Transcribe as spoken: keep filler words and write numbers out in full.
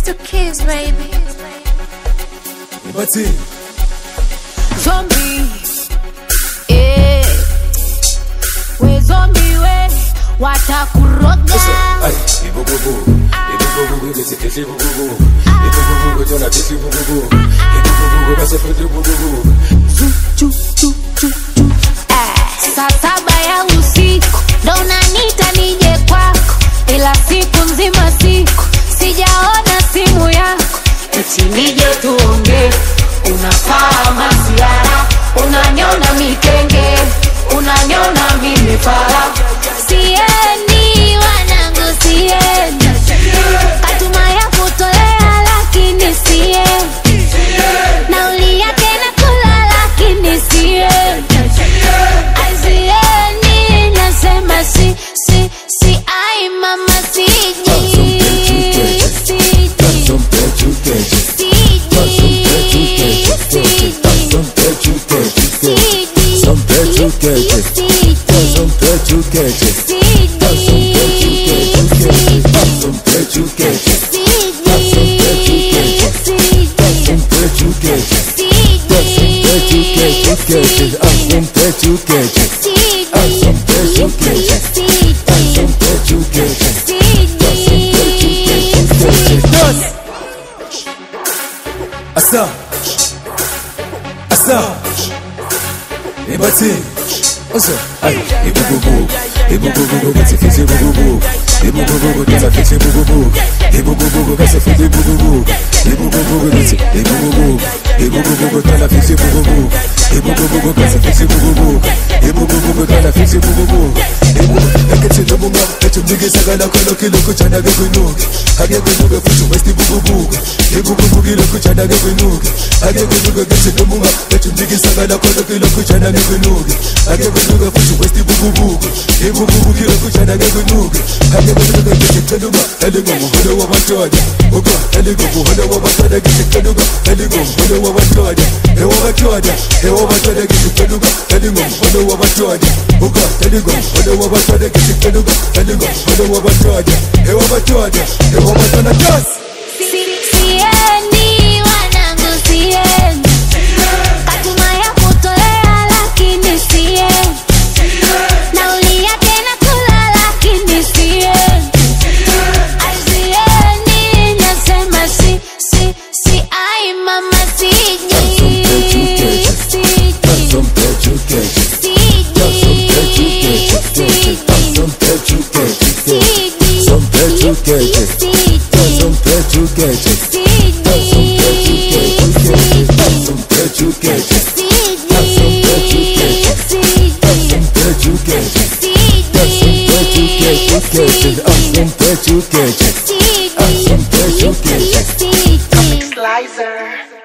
to kiss, baby. What's it? Zombie, eh. We zombie we, watakuroga. Ay, ibu bubu, ibu bubu, gesi kesi bubu, ibu bubu, jona kesi bubu, ibu bubu, basi fudu bubu. Chu chu chu chu chu. Saa saba ya usiku, ndo unaniita nije kwako, ila siku nzima siku sijaona simu yako. Eti nije tuongee, unafaa masiara, unanyona mikenge, unanyona mimi fara. Siendi wanangu siendi, katuma ya kutolea lakini siendi, nauli yake nakula lakini siendi. Ai siendi, nasema si, si, si, ai mama siji, siji, Asa, asa, ebati, oso, ay, ibu bubu, ibu bubu, gasi kesi bubu, ibu bubu, gasi kesi bubu, ibu bubu, gasi kesi bubu, ibu bubu, gasi, ibu bubu, ibu bubu, gasi kesi bubu, ibu bubu, gasi kesi bubu, ibu bubu, gasi kesi bubu, ibu, ekete nobunga, etu nige sagala kono kilo kuchana gegunuke, hage genuke futu westi bubu, ibu bubu kilo kuchana gegunuke, hage genuke gete nobunga, etu nige sagala kono kilo kuchana gegunuke, hage genuke futu westi bubu, ibu bubu kilo kuchana gegunuke, hage genuke gete nobunga, eligo muhono wa batwada, oka eligo muhono wa batwada gete nobunga, eligo muhono wa batwada, ewa batwada, ewa batwada gete nobunga, eligo muhono wa batwada, oka eligo muhono wa batwada gete nobunga, eligo muhono wa batwada, ewa batwada, ewa batwada gas. Siendi wanangu siendi, katuma ya kutolea lakini siendi, nauli yake nakula lakini siendi. Ai siendi, nasema si, si, si, ai mama siji, siji, siji, Comic Slicer.